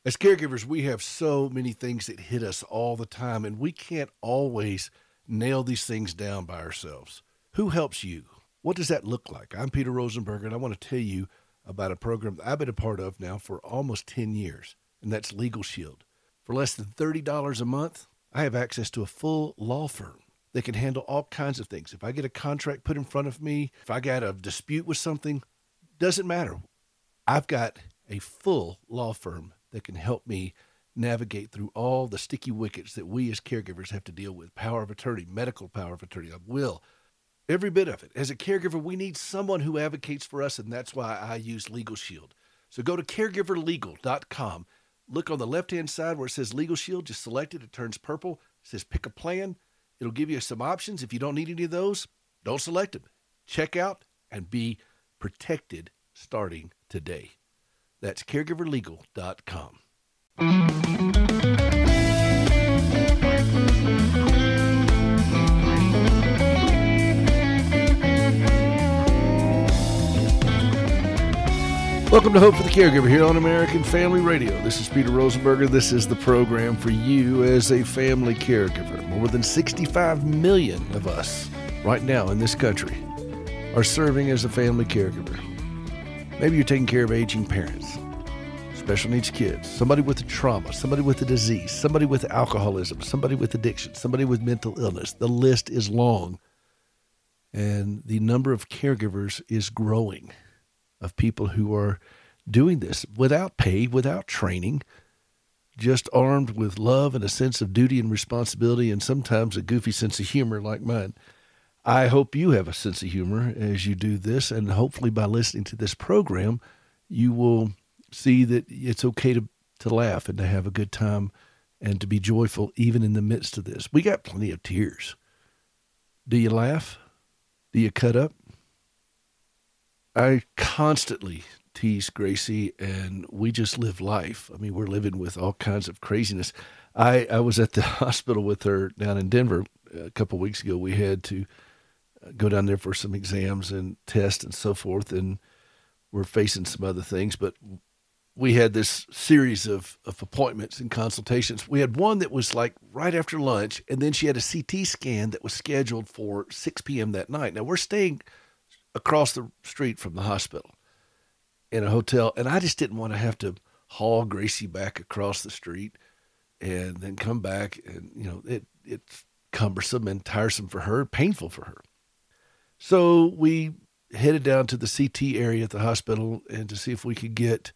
As caregivers, we have so many things that hit us all the time, and we can't always nail these things down by ourselves. Who helps you? What does that look like? I'm Peter Rosenberger, and I want to tell you about a program that I've been a part of now for almost 10 years, and that's Legal Shield. For less than $30 a month, I have access to a full law firm that can handle all kinds of things. If I get a contract put in front of me, if I got a dispute with something, doesn't matter. I've got a full law firm that can help me navigate through all the sticky wickets that we as caregivers have to deal with. Power of attorney, medical power of attorney, of will, every bit of it. As a caregiver, we need someone who advocates for us, and that's why I use Legal Shield. So go to caregiverlegal.com. Look on the left-hand side where it says Legal Shield. Just select it. It turns purple. It says pick a plan. It'll give you some options. If you don't need any of those, don't select them. Check out and be protected starting today. That's caregiverlegal.com. Welcome to Hope for the Caregiver here on American Family Radio. This is Peter Rosenberger. This is the program for you as a family caregiver. More than 65 million of us right now in this country are serving as a family caregiver. Maybe you're taking care of aging parents, special needs kids, somebody with a trauma, somebody with a disease, somebody with alcoholism, somebody with addiction, somebody with mental illness. The list is long, and the number of caregivers is growing, of people who are doing this without pay, without training, just armed with love and a sense of duty and responsibility, and sometimes a goofy sense of humor like mine. I hope you have a sense of humor as you do this, and hopefully by listening to this program, you will see that it's okay to laugh and to have a good time and to be joyful even in the midst of this. We got plenty of tears. Do you laugh? Do you cut up? I constantly tease Gracie, and we just live life. I mean, we're living with all kinds of craziness. I was at the hospital with her down in Denver a couple of weeks ago. We had to go down there for some exams and tests and so forth, and we're facing some other things. But we had this series of appointments and consultations. We had one that was like right after lunch, and then she had a CT scan that was scheduled for 6 p.m. that night. Now, we're staying across the street from the hospital in a hotel, and I just didn't want to have to haul Gracie back across the street and then come back, and it's cumbersome and tiresome for her, painful for her. So we headed down to the CT area at the hospital and to see if we could get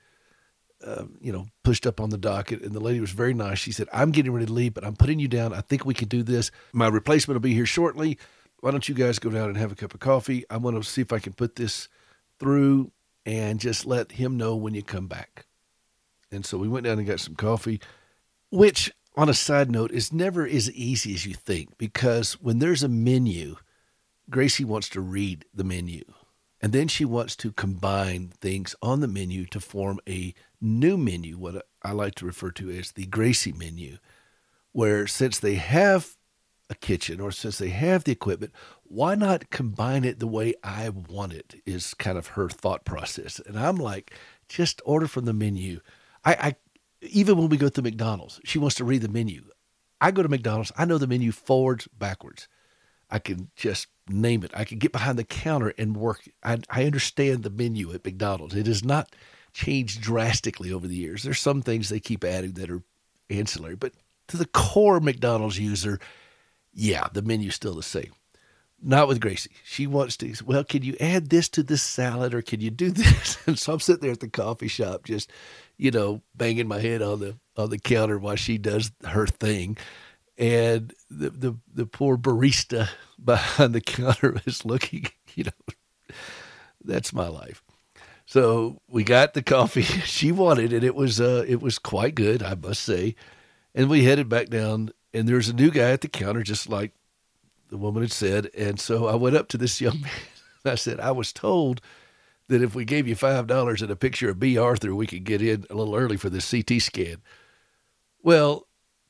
pushed up on the docket. And the lady was very nice. She said, "I'm getting ready to leave, but I'm putting you down. I think we can do this. My replacement will be here shortly. Why don't you guys go down and have a cup of coffee? I want to see if I can put this through and just let him know when you come back." And so we went down and got some coffee, which, on a side note, is never as easy as you think, because when there's a menu, Gracie wants to read the menu, and then she wants to combine things on the menu to form a new menu, what I like to refer to as the Gracie menu, where since they have a kitchen or since they have the equipment, why not combine it the way I want it, is kind of her thought process. And I'm like, just order from the menu. I even when we go to McDonald's, she wants to read the menu. I go to McDonald's, I know the menu forwards, backwards. I can just name it. I can get behind the counter and work. I understand the menu at McDonald's. It has not changed drastically over the years. There's some things they keep adding that are ancillary, but to the core McDonald's user, yeah, the menu's still the same. Not with Gracie. She wants to, well, can you add this to this salad, or can you do this? And so I'm sitting there at the coffee shop, just, banging my head on the counter while she does her thing. And the poor barista behind the counter is looking, that's my life. So we got the coffee she wanted, and it was quite good, I must say. And we headed back down, and there's a new guy at the counter, just like the woman had said. And so I went up to this young man. I said, "I was told that if we gave you $5 and a picture of B. Arthur, we could get in a little early for this CT scan." Well,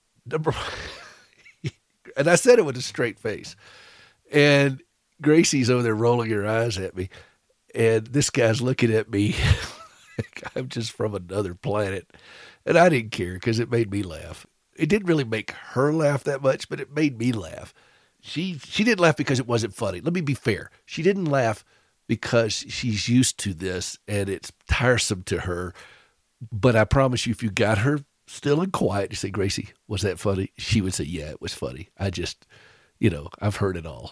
and I said it with a straight face. And Gracie's over there rolling her eyes at me. And this guy's looking at me like I'm just from another planet. And I didn't care because it made me laugh. It didn't really make her laugh that much, but it made me laugh. She didn't laugh because it wasn't funny. Let me be fair. She didn't laugh because she's used to this and it's tiresome to her. But I promise you, if you got her still and quiet, you say, Gracie, was that funny? She would say, yeah, it was funny. I just, I've heard it all.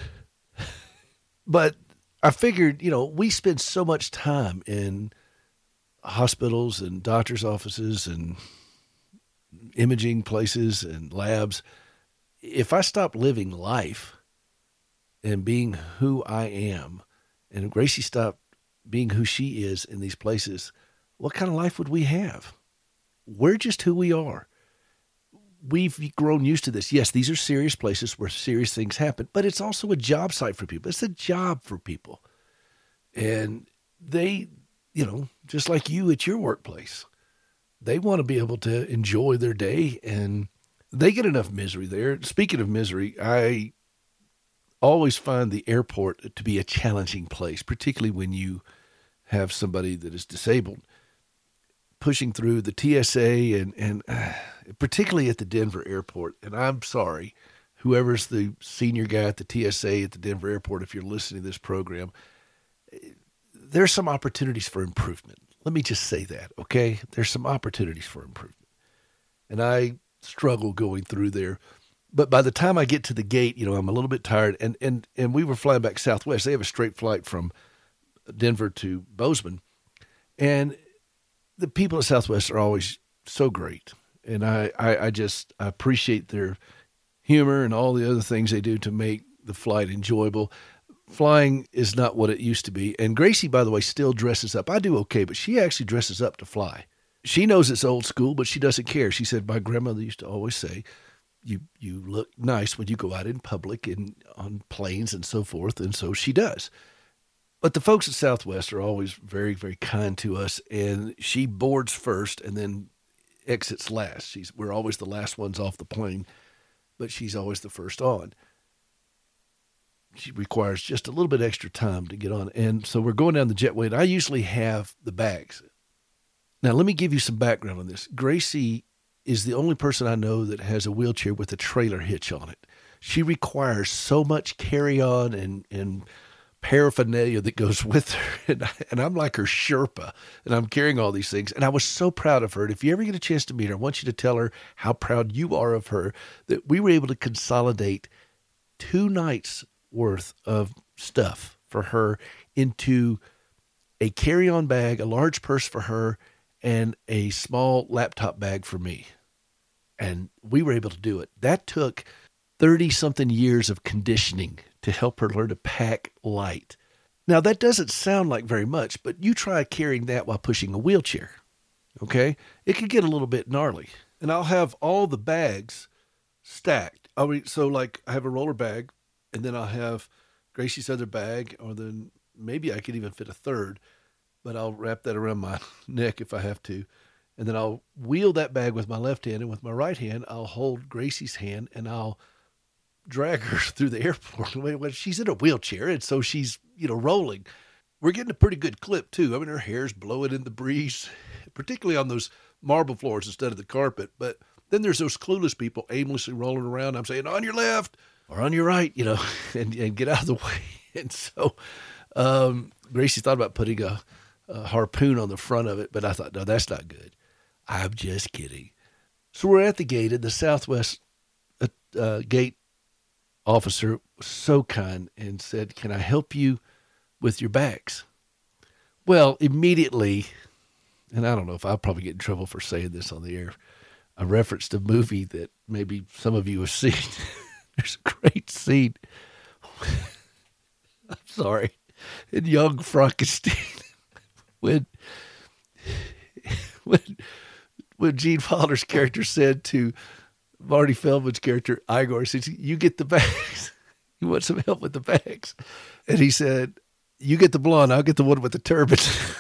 But I figured, we spend so much time in hospitals and doctor's offices and imaging places and labs. If I stop living life and being who I am, and Gracie stopped being who she is in these places, what kind of life would we have? We're just who we are. We've grown used to this. Yes, these are serious places where serious things happen, but it's also a job site for people. It's a job for people. And they, just like you at your workplace, they want to be able to enjoy their day, and they get enough misery there. Speaking of misery, I always find the airport to be a challenging place, particularly when you have somebody that is disabled. Pushing through the TSA and particularly at the Denver airport. And I'm sorry, whoever's the senior guy at the TSA at the Denver airport, if you're listening to this program, there's some opportunities for improvement. Let me just say that, okay? There's some opportunities for improvement. And I struggle going through there. But by the time I get to the gate, I'm a little bit tired. And we were flying back Southwest. They have a straight flight from Denver to Bozeman. And the people at Southwest are always so great. And I appreciate their humor and all the other things they do to make the flight enjoyable. Flying is not what it used to be. And Gracie, by the way, still dresses up. I do okay, but she actually dresses up to fly. She knows it's old school, but she doesn't care. She said, my grandmother used to always say, you look nice when you go out in public and on planes and so forth. And so she does. But the folks at Southwest are always very, very kind to us, and she boards first and then exits last. We're always the last ones off the plane, but she's always the first on. She requires just a little bit extra time to get on. And so we're going down the jetway, and I usually have the bags. Now, let me give you some background on this. Gracie is the only person I know that has a wheelchair with a trailer hitch on it. She requires so much carry-on and paraphernalia that goes with her. And I'm like her Sherpa, and I'm carrying all these things. And I was so proud of her. And if you ever get a chance to meet her, I want you to tell her how proud you are of her, that we were able to consolidate 2 nights worth of stuff for her into a carry-on bag, a large purse for her, and a small laptop bag for me. And we were able to do it. That took 30-something years of conditioning to help her learn to pack light. Now, that doesn't sound like very much, but you try carrying that while pushing a wheelchair, okay? It can get a little bit gnarly. And I'll have all the bags stacked. So like I have a roller bag, and then I'll have Gracie's other bag, or then maybe I could even fit a third, but I'll wrap that around my neck if I have to. And then I'll wheel that bag with my left hand, and with my right hand, I'll hold Gracie's hand, and I'll drag her through the airport. Well, she's in a wheelchair, and so she's, rolling. We're getting a pretty good clip, too. I mean, her hair's blowing in the breeze, particularly on those marble floors instead of the carpet. But then there's those clueless people aimlessly rolling around. I'm saying, on your left or on your right, and get out of the way. And so Gracie thought about putting a harpoon on the front of it, but I thought, no, that's not good. I'm just kidding. So we're at the gate, and the Southwest gate officer was so kind and said, can I help you with your bags? Well, immediately, and I don't know if I'll probably get in trouble for saying this on the air, I referenced a movie that maybe some of you have seen. There's a great scene. I'm sorry. In Young Frankenstein, when Gene Wilder's character said to Marty Feldman's character, Igor, says, you get the bags. You want some help with the bags? And he said, you get the blonde, I'll get the one with the turban.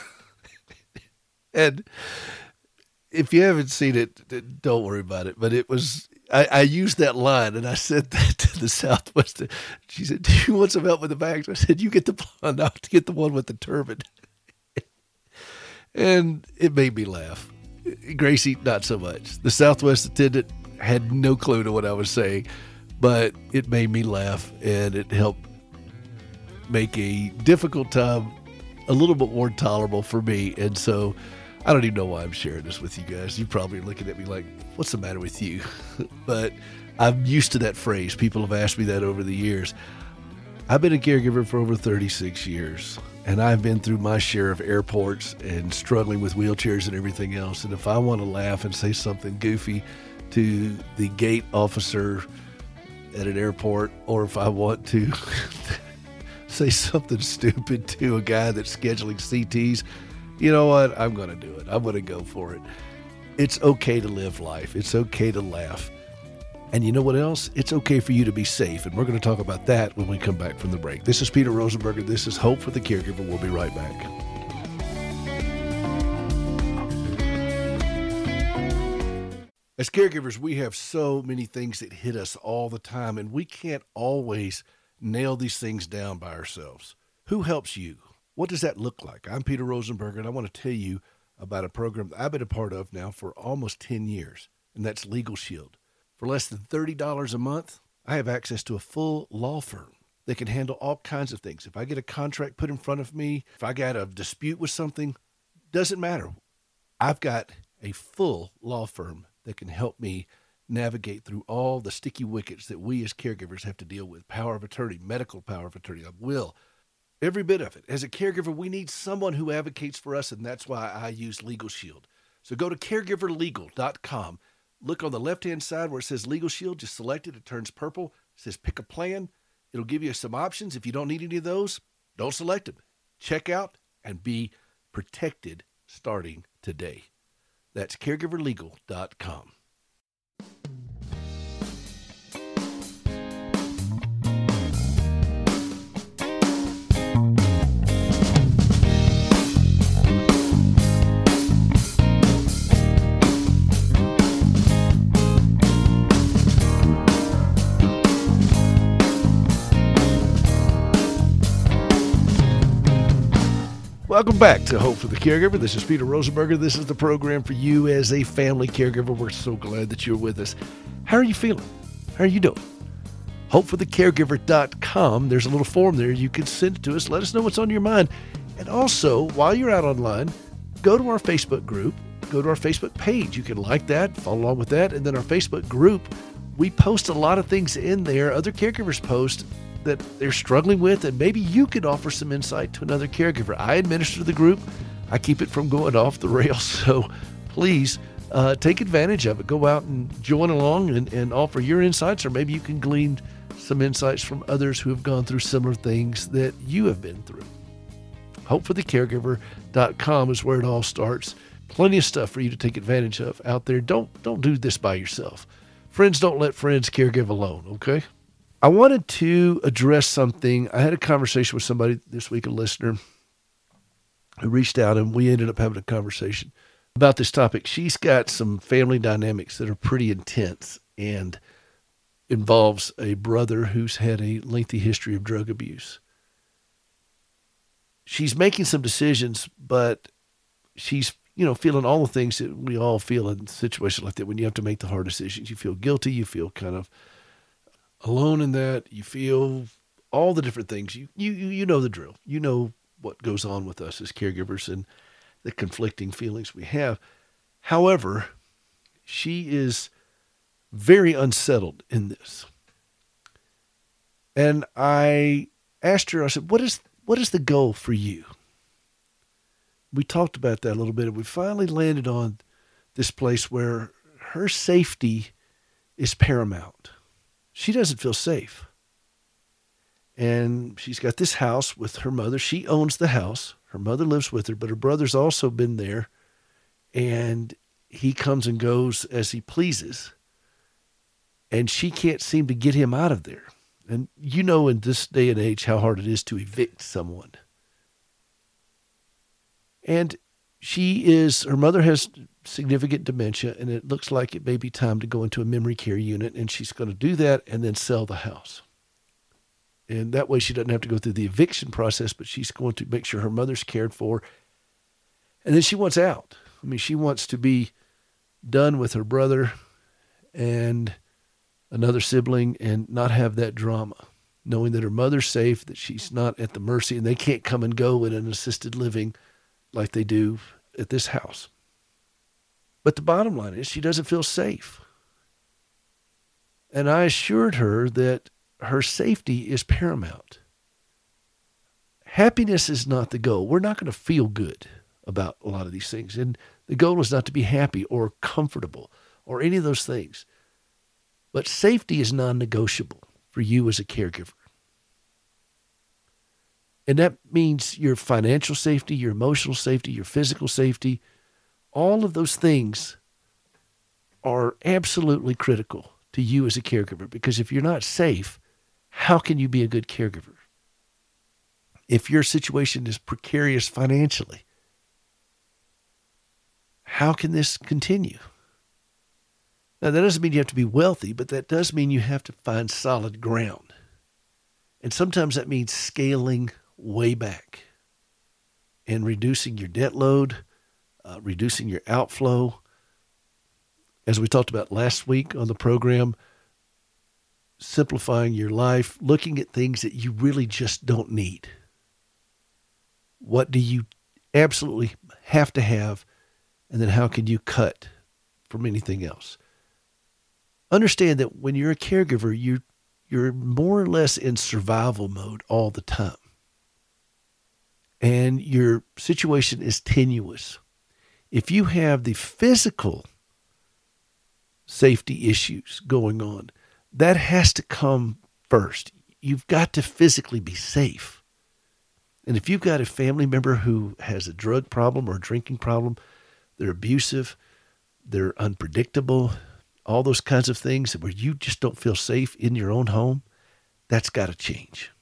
And if you haven't seen it, don't worry about it. But it was, I used that line, and I said that to the Southwest. She said, do you want some help with the bags? I said, you get the blonde, I'll get the one with the turban. And it made me laugh. Gracie, not so much. The Southwest attendant had no clue to what I was saying, but it made me laugh, and it helped make a difficult time a little bit more tolerable for me. And so I don't even know why I'm sharing this with you guys. You probably are looking at me like, what's the matter with you? But I'm used to that phrase. People have asked me that over the years. I've been a caregiver for over 36 years, and I've been through my share of airports and struggling with wheelchairs and everything else. And if I want to laugh and say something goofy to the gate officer at an airport, or if I want to say something stupid to a guy that's scheduling CTs, you know what? I'm going to do it. I'm going to go for it. It's okay to live life. It's okay to laugh. And you know what else? It's okay for you to be safe. And we're going to talk about that when we come back from the break. This is Peter Rosenberger. This is Hope for the Caregiver. We'll be right back. As caregivers, we have so many things that hit us all the time, and we can't always nail these things down by ourselves. Who helps you? What does that look like? I'm Peter Rosenberger, and I want to tell you about a program that I've been a part of now for almost 10 years, and that's Legal Shield. For less than $30 a month, I have access to a full law firm that can handle all kinds of things. If I get a contract put in front of me, if I got a dispute with something, doesn't matter. I've got a full law firm that can help me navigate through all the sticky wickets that we as caregivers have to deal with. Power of attorney, medical power of attorney, will, every bit of it. As a caregiver, we need someone who advocates for us, and that's why I use Legal Shield. So go to caregiverlegal.com. Look on the left-hand side where it says Legal Shield. Just select it. It turns purple. It says pick a plan. It'll give you some options. If you don't need any of those, don't select them. Check out and be protected starting today. That's caregiverlegal.com. Welcome back to Hope for the Caregiver. This is Peter Rosenberger. This is the program for you as a family caregiver. We're so glad that you're with us. How are you feeling? How are you doing? HopeForTheCaregiver.com. There's a little form there. You can send it to us. Let us know what's on your mind. And also, while you're out online, go to our Facebook group. Go to our Facebook page. You can like that, follow along with that. And then our Facebook group, we post a lot of things in there. Other caregivers post that they're struggling with, and maybe you could offer some insight to another caregiver. I administer the group. I keep it from going off the rails. So please take advantage of it. Go out and join along and offer your insights, or maybe you can glean some insights from others who have gone through similar things that you have been through. HopeForTheCaregiver.com is where it all starts. Plenty of stuff for you to take advantage of out there. Don't do this by yourself. Friends don't let friends caregive alone, okay? I wanted to address something. I had a conversation with somebody this week, a listener, who reached out, and we ended up having a conversation about this topic. She's got some family dynamics that are pretty intense and involves a brother who's had a lengthy history of drug abuse. She's making some decisions, but she's, feeling all the things that we all feel in situations like that. When you have to make the hard decisions, you feel guilty, you feel kind of alone in that, you feel all the different things. You know the drill. You know what goes on with us as caregivers and the conflicting feelings we have. However, she is very unsettled in this. And I asked her, I said, what is the goal for you? We talked about that a little bit, and we finally landed on this place where her safety is paramount. She doesn't feel safe. And she's got this house with her mother. She owns the house. Her mother lives with her, but her brother's also been there. And he comes and goes as he pleases. And she can't seem to get him out of there. And in this day and age how hard it is to evict someone. And her mother has significant dementia, and it looks like it may be time to go into a memory care unit, and she's going to do that and then sell the house. And that way she doesn't have to go through the eviction process, but she's going to make sure her mother's cared for. And then she wants out. She wants to be done with her brother and another sibling and not have that drama, knowing that her mother's safe, that she's not at the mercy, and they can't come and go in an assisted living like they do at this house. But the bottom line is she doesn't feel safe. And I assured her that her safety is paramount. Happiness is not the goal. We're not going to feel good about a lot of these things. And the goal is not to be happy or comfortable or any of those things. But safety is non-negotiable for you as a caregiver. And that means your financial safety, your emotional safety, your physical safety. All of those things are absolutely critical to you as a caregiver, because if you're not safe, how can you be a good caregiver? If your situation is precarious financially, how can this continue? Now, that doesn't mean you have to be wealthy, but that does mean you have to find solid ground. And sometimes that means scaling way back and reducing your debt load, reducing your outflow. As we talked about last week on the program, simplifying your life, looking at things that you really just don't need. What do you absolutely have to have? And then how can you cut from anything else? Understand that when you're a caregiver, you're more or less in survival mode all the time. And your situation is tenuous. If you have the physical safety issues going on, that has to come first. You've got to physically be safe. And if you've got a family member who has a drug problem or a drinking problem, they're abusive, they're unpredictable, all those kinds of things where you just don't feel safe in your own home, that's got to change.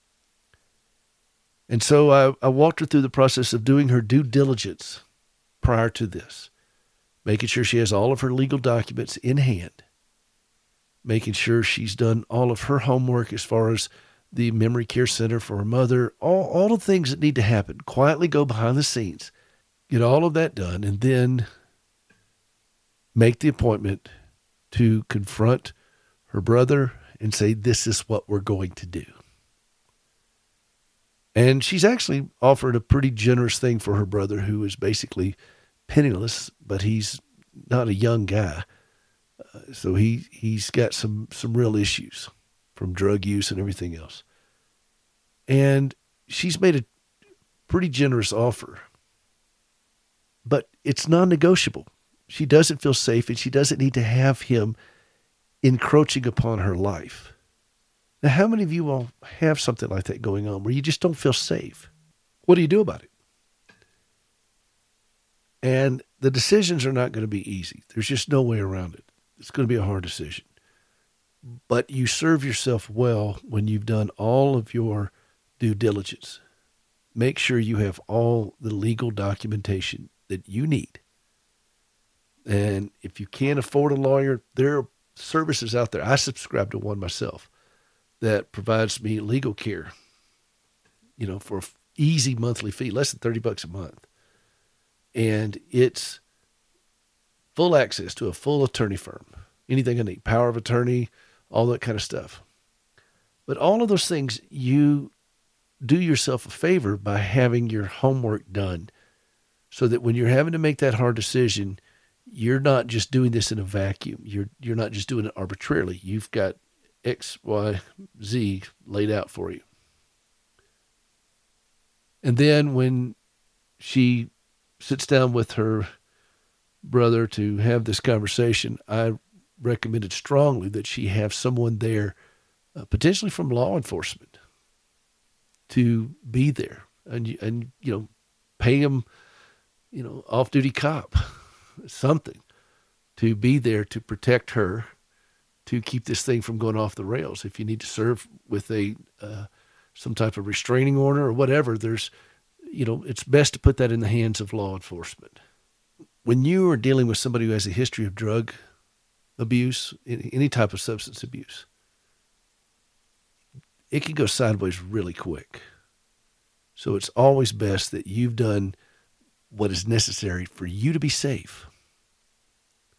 And so I walked her through the process of doing her due diligence prior to this, making sure she has all of her legal documents in hand, making sure she's done all of her homework as far as the memory care center for her mother, all the things that need to happen. Quietly go behind the scenes, get all of that done, and then make the appointment to confront her brother and say, this is what we're going to do. And she's actually offered a pretty generous thing for her brother, who is basically penniless, but he's not a young guy. So he's got some real issues from drug use and everything else. And she's made a pretty generous offer, but it's non-negotiable. She doesn't feel safe, and she doesn't need to have him encroaching upon her life. Now, how many of you all have something like that going on where you just don't feel safe? What do you do about it? And the decisions are not going to be easy. There's just no way around it. It's going to be a hard decision. But you serve yourself well when you've done all of your due diligence. Make sure you have all the legal documentation that you need. And if you can't afford a lawyer, there are services out there. I subscribe to one myself that provides me legal care, for an easy monthly fee, less than $30 a month. And it's full access to a full attorney firm, anything I need, power of attorney, all that kind of stuff. But all of those things, you do yourself a favor by having your homework done, so that when you're having to make that hard decision, you're not just doing this in a vacuum. You're not just doing it arbitrarily. You've got X, Y, Z laid out for you. And then when she sits down with her brother to have this conversation, I recommended strongly that she have someone there, potentially from law enforcement, to be there and pay him, off-duty cop, something, to be there to protect her, to keep this thing from going off the rails. If you need to serve with some type of restraining order or whatever, it's best to put that in the hands of law enforcement. When you are dealing with somebody who has a history of drug abuse, any type of substance abuse, it can go sideways really quick. So it's always best that you've done what is necessary for you to be safe.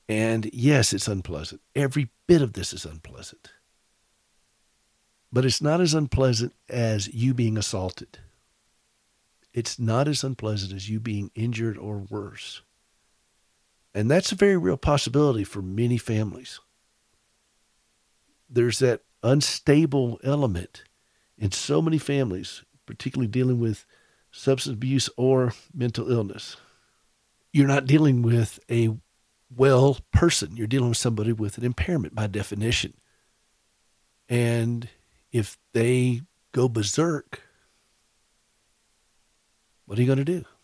And yes, it's unpleasant. Every bit of this is unpleasant. But it's not as unpleasant as you being assaulted. It's not as unpleasant as you being injured or worse. And that's a very real possibility for many families. There's that unstable element in so many families, particularly dealing with substance abuse or mental illness. You're not dealing with a well person. You're dealing with somebody with an impairment by definition. And if they go berserk, what are you going to do?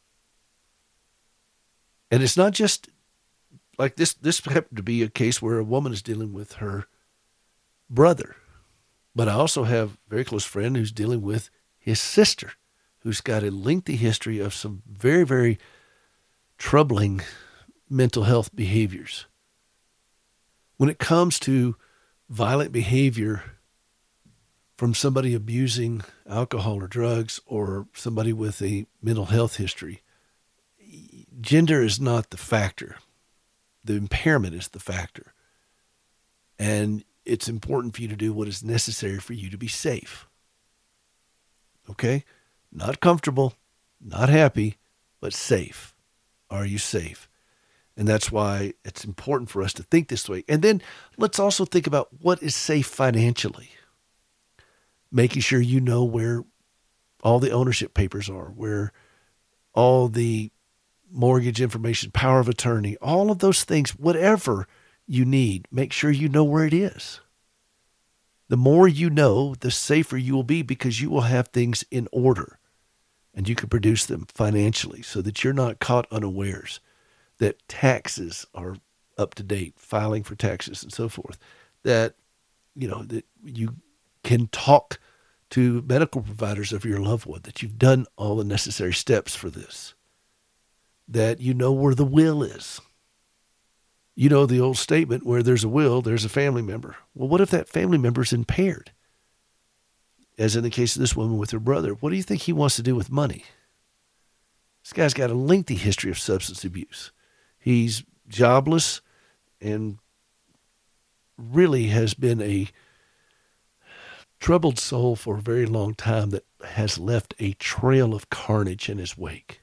And it's not just like this. This happened to be a case where a woman is dealing with her brother. But I also have a very close friend who's dealing with his sister, who's got a lengthy history of some very, very troubling mental health behaviors. When it comes to violent behavior from somebody abusing alcohol or drugs or somebody with a mental health history, gender is not the factor. The impairment is the factor. And it's important for you to do what is necessary for you to be safe. Okay? Not comfortable, not happy, but safe. Are you safe? And that's why it's important for us to think this way. And then let's also think about what is safe financially. Making sure you know where all the ownership papers are, where all the mortgage information, power of attorney, all of those things, whatever you need, make sure you know where it is. The more you know, the safer you will be because you will have things in order and you can produce them financially so that you're not caught unawares, that taxes are up to date, filing for taxes and so forth, that, that you can talk to medical providers of your loved one, that you've done all the necessary steps for this, that you know where the will is. You know the old statement, where there's a will, there's a family member. Well, what if that family member is impaired? As in the case of this woman with her brother, what do you think he wants to do with money? This guy's got a lengthy history of substance abuse. He's jobless and really has been a troubled soul for a very long time that has left a trail of carnage in his wake.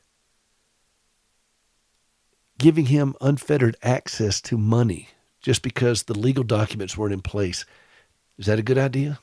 Giving him unfettered access to money just because the legal documents weren't in place, is that a good idea?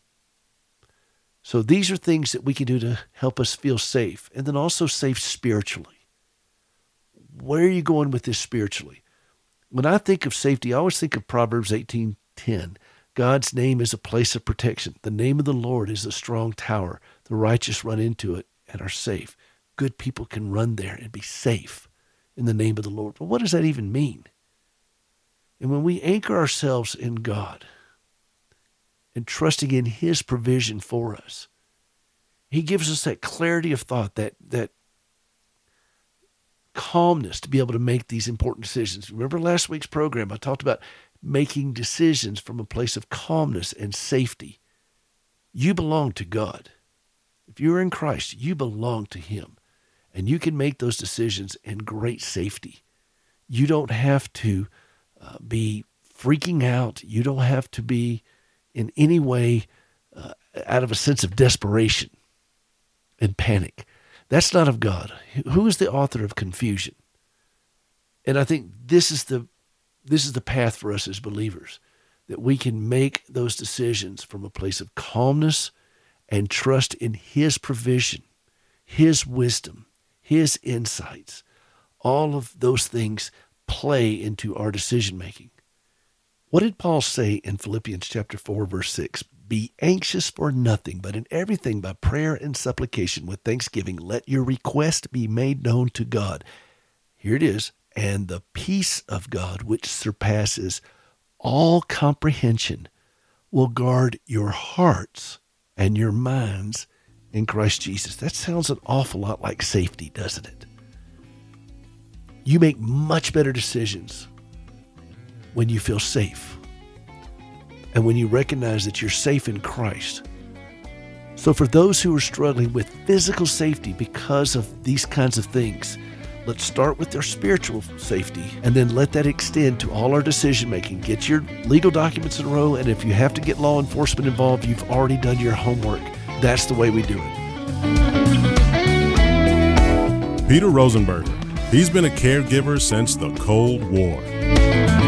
So these are things that we can do to help us feel safe, and then also safe spiritually. Where are you going with this spiritually? When I think of safety, I always think of Proverbs 18:10. God's name is a place of protection. The name of the Lord is a strong tower. The righteous run into it and are safe. Good people can run there and be safe in the name of the Lord. But what does that even mean? And when we anchor ourselves in God and trusting in His provision for us, He gives us that clarity of thought, that calmness to be able to make these important decisions. Remember last week's program, I talked about making decisions from a place of calmness and safety. You belong to God. If you're in Christ, you belong to Him. And you can make those decisions in great safety. You don't have to be freaking out. You don't have to be in any way out of a sense of desperation and panic. That's not of God. Who is the author of confusion? And I think this is the path for us as believers, that we can make those decisions from a place of calmness and trust in His provision, His wisdom, His insights. All of those things play into our decision-making. What did Paul say in Philippians chapter 4, verse 6? Be anxious for nothing, but in everything by prayer and supplication with thanksgiving, let your request be made known to God. Here it is. And the peace of God, which surpasses all comprehension, will guard your hearts and your minds in Christ Jesus. That sounds an awful lot like safety, doesn't it? You make much better decisions when you feel safe and when you recognize that you're safe in Christ. So for those who are struggling with physical safety because of these kinds of things, Let's start with their spiritual safety and then let that extend to all our decision making. Get your legal documents in a row, and if you have to get law enforcement involved, you've already done your homework. That's the way we do it. Peter Rosenberger. He's been a caregiver since the Cold War.